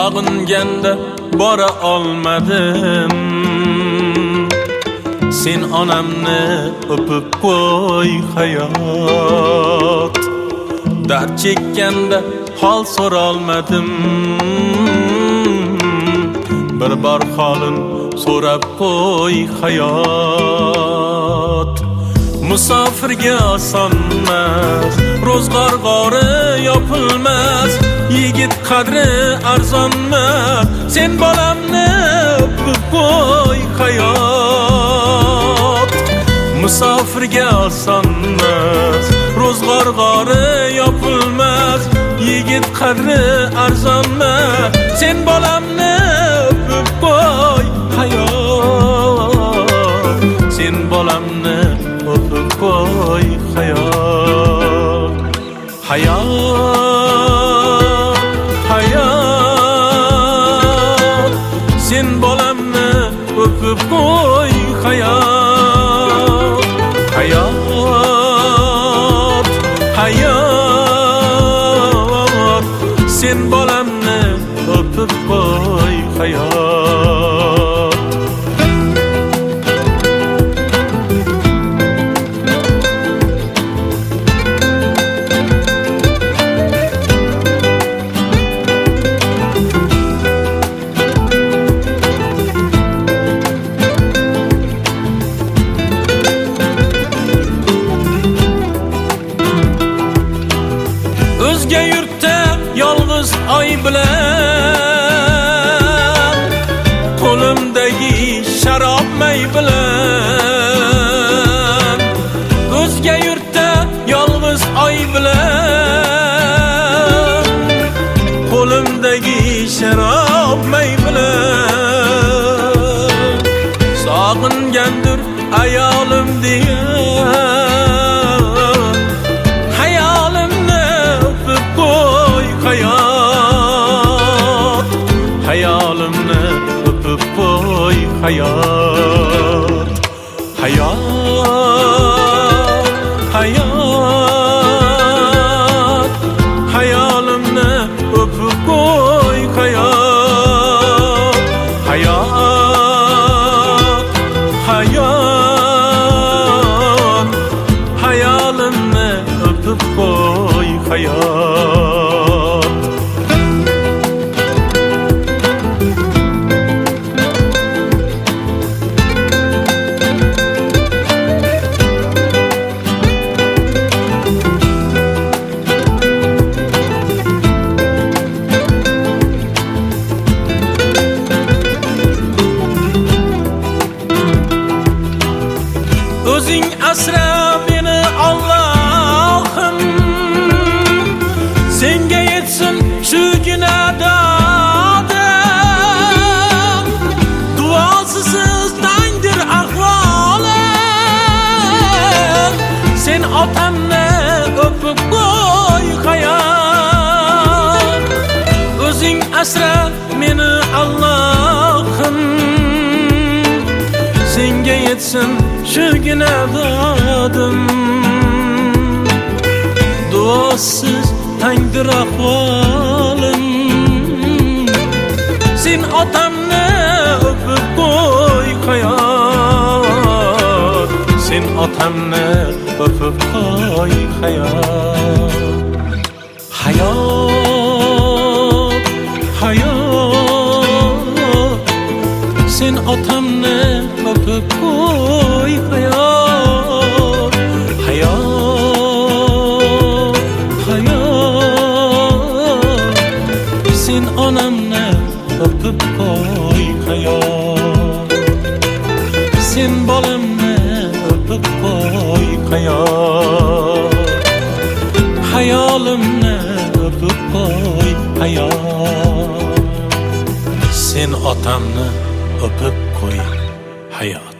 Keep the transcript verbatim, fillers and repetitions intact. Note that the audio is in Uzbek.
Sog'inganda bora olmadim. Sen onamni o'pib qo'y hayot. Dard chekkanda hol so'rolmadim. Bir bor holin so'rab qo'y hayot. Musofirga osonmas, ro'zg'or g'ori yopilmas, yigit qadri arzonmas. Sen bolamni o'pib qo'y hayot. Musofirga osonmas, ro'zg'or g'ori yopilmas, yigit qadri arzonmas. Sen bolamni o'pib qo'y hayot. Sen bolamni o'pib qo'y hayot. Hayot, hayot. Sen bolamni o'pib qo'y hayot. Hayot, hayot. Sen bolamni o'pib qo'y hayot. O'zga yurtda yolg'iz oy bilan, qo'limdagi sharob may bilan. O'zga yurtda yolg'iz oy bilan, qo'limdagi sharob may bilan. Sog'ingandir ayolim deya hayolimni o'pib qo'y hayot. Hayot, hayot. Hayolimni o'pib qo'y hayot. Hayot, hayot. Hayolimni o'pib qo'y hayot. O'zing asra meni Allohim, senga yetsin shugina dodim. Duosiz tangdir ahvolim, sen otamni o'pib qo'y hayot. O'zing asra meni Allohim, senga yetsin shugina dodim. Duosiz tangdir ahvolim, sen otamni o'pib qo'y hayot. Sen otamni o'pib qo'y hayot. Hayot, hayot. Sen otamni o'pib qo'y hayot. Hayot, hayot. Sen onamni o'pib qo'y hayot. Sen bolamni o'pib qo'y hayot. Hayolimni o'pib qo'y hayot. Sen otamni o'pib qo'y hayot.